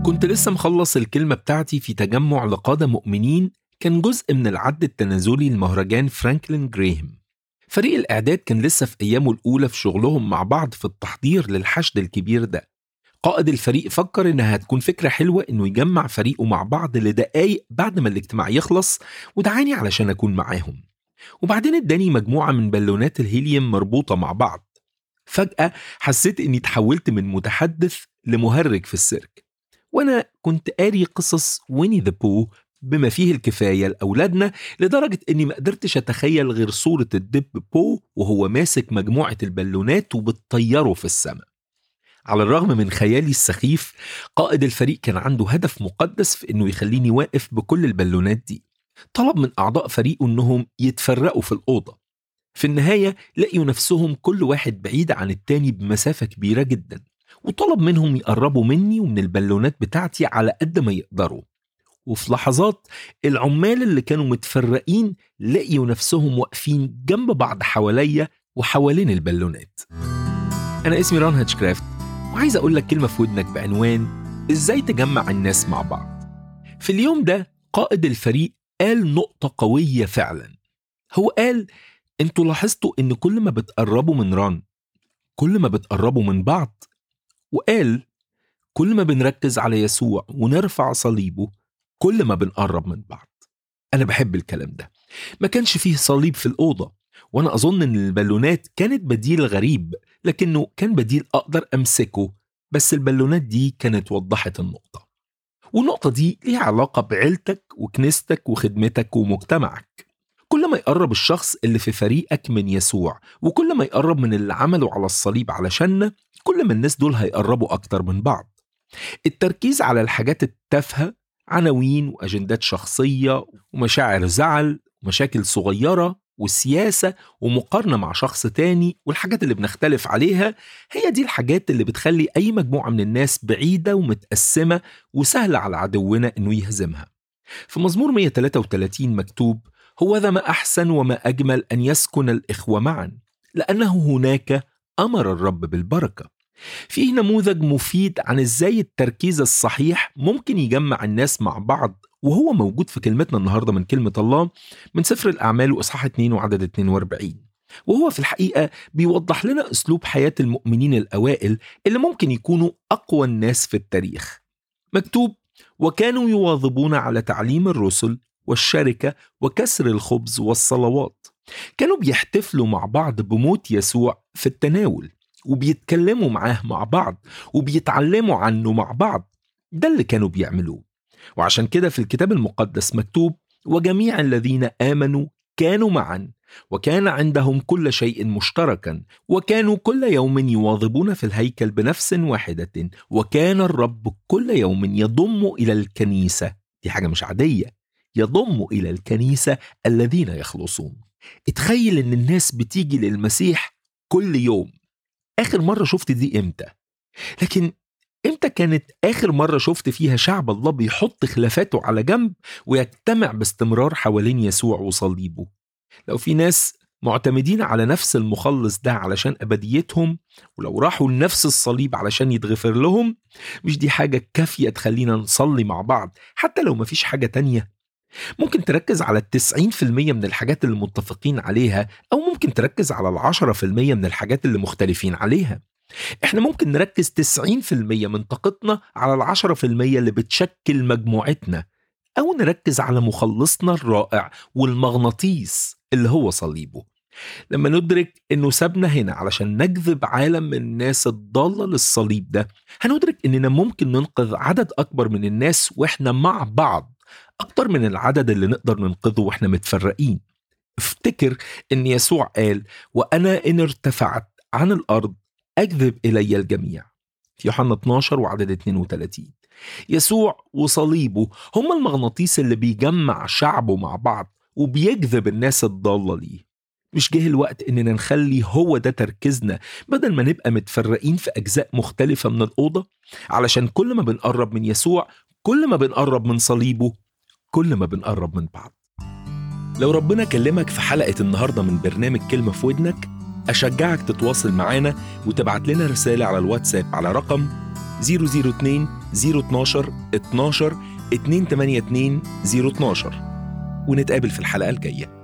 كنت لسه مخلص الكلمة بتاعتي في تجمع لقادة مؤمنين، كان جزء من العد التنازلي لمهرجان فرانكلين جراهام. فريق الإعداد كان لسه في أيامه الأولى في شغلهم مع بعض في التحضير للحشد الكبير ده. قائد الفريق فكر إنها هتكون فكرة حلوة إنه يجمع فريقه مع بعض لدقايق بعد ما الاجتماع يخلص، ودعاني علشان أكون معاهم. وبعدين اداني مجموعة من بالونات الهيليوم مربوطة مع بعض. فجأة حسيت إني تحولت من متحدث لمهرج في السيرك، وأنا كنت قاري قصص ويني ذا بو بما فيه الكفاية لأولادنا، لدرجة إني ما قدرتش أتخيل غير صورة الدب بو وهو ماسك مجموعة البالونات وبتطيره في السماء. على الرغم من خيالي السخيف، قائد الفريق كان عنده هدف مقدس في إنه يخليني واقف بكل البالونات دي. طلب من أعضاء فريقه إنهم يتفرقوا في الأوضة. في النهاية لقيوا نفسهم كل واحد بعيد عن التاني بمسافة كبيرة جدا، وطلب منهم يقربوا مني ومن البالونات بتاعتي على قد ما يقدروا. وفي لحظات العمال اللي كانوا متفرقين لقيوا نفسهم واقفين جنب بعض حواليا وحوالين البالونات. أنا اسمي ران هاتشكرافت، وعايز أقول لك كلمة في ودنك بعنوان إزاي تجمع الناس مع بعض. في اليوم ده قائد الفريق قال نقطة قوية فعلا. هو قال: انتوا لاحظتوا ان كل ما بتقربوا من ران كل ما بتقربوا من بعض؟ وقال: كل ما بنركز على يسوع ونرفع صليبه كل ما بنقرب من بعض. أنا بحب الكلام ده. ما كانش فيه صليب في الأوضة، وأنا أظن أن البالونات كانت بديل غريب، لكنه كان بديل أقدر أمسكه. بس البالونات دي كانت وضحت النقطة، والنقطة دي ليها علاقة بعيلتك وكنيستك وخدمتك ومجتمعك. كل ما يقرب الشخص اللي في فريقك من يسوع، وكل ما يقرب من اللي عمله على الصليب علشاننا، كل ما الناس دول هيقربوا أكتر من بعض. التركيز على الحاجات التافهة، عناوين وأجندات شخصية ومشاعر زعل ومشاكل صغيرة والسياسة ومقارنة مع شخص تاني والحاجات اللي بنختلف عليها، هي دي الحاجات اللي بتخلي أي مجموعة من الناس بعيدة ومتقسمة وسهلة على عدونا إنه يهزمها. في مزمور 133 مكتوب: هو ذا ما أحسن وما أجمل أن يسكن الإخوة معا، لأنه هناك أمر الرب بالبركة. فيه نموذج مفيد عن إزاي التركيز الصحيح ممكن يجمع الناس مع بعض، وهو موجود في كلمتنا النهاردة من كلمة الله من سفر الأعمال وإصحاح 2 وعدد 42. وهو في الحقيقة بيوضح لنا أسلوب حياة المؤمنين الأوائل اللي ممكن يكونوا أقوى الناس في التاريخ. مكتوب: وكانوا يواظبون على تعليم الرسل والشركة وكسر الخبز والصلوات. كانوا بيحتفلوا مع بعض بموت يسوع في التناول، وبيتكلموا معاه مع بعض، وبيتعلموا عنه مع بعض. ده اللي كانوا بيعملوه. وعشان كده في الكتاب المقدس مكتوب: وجميع الذين آمنوا كانوا معا، وكان عندهم كل شيء مشتركا، وكانوا كل يوم يواظبون في الهيكل بنفس واحدة، وكان الرب كل يوم يضم إلى الكنيسة. دي حاجة مش عادية، يضم إلى الكنيسة الذين يخلصون. اتخيل ان الناس بتيجي للمسيح كل يوم. آخر مرة شفت دي إمتى؟ لكن إمتى كانت آخر مرة شفت فيها شعب الله بيحط خلافاته على جنب ويجتمع باستمرار حوالين يسوع وصليبه؟ لو في ناس معتمدين على نفس المخلص ده علشان أبديتهم، ولو راحوا لنفس الصليب علشان يتغفر لهم، مش دي حاجة كافية تخلينا نصلي مع بعض حتى لو مفيش حاجة تانية؟ ممكن تركز على 90% من الحاجات اللي متفقين عليها، أو ممكن تركز على 10% من الحاجات اللي مختلفين عليها. احنا ممكن نركز 90% من طاقتنا على 10% اللي بتشكل مجموعتنا، أو نركز على مخلصنا الرائع والمغناطيس اللي هو صليبه. لما ندرك إنه سابنا هنا علشان نجذب عالم من الناس الضالة للصليب ده، هندرك إننا ممكن ننقذ عدد أكبر من الناس وإحنا مع بعض، أكتر من العدد اللي نقدر ننقذه وإحنا متفرقين. افتكر إن يسوع قال: وأنا إن ارتفعت عن الأرض أجذب إلي الجميع، في يوحنا 12 وعدد 32. يسوع وصليبه هم المغناطيس اللي بيجمع شعبه مع بعض وبيجذب الناس الضالة ليه. مش جه الوقت إننا نخلي هو ده تركيزنا بدل ما نبقى متفرقين في أجزاء مختلفة من الأوضة؟ علشان كل ما بنقرب من يسوع، كل ما بنقرب من صليبه، كل ما بنقرب من بعض. لو ربنا كلمك في حلقة النهاردة من برنامج كلمة في ودنك، أشجعك تتواصل معانا وتبعت لنا رسالة على الواتساب على رقم 002 012 12 282 012 ونتقابل في الحلقة الجاية.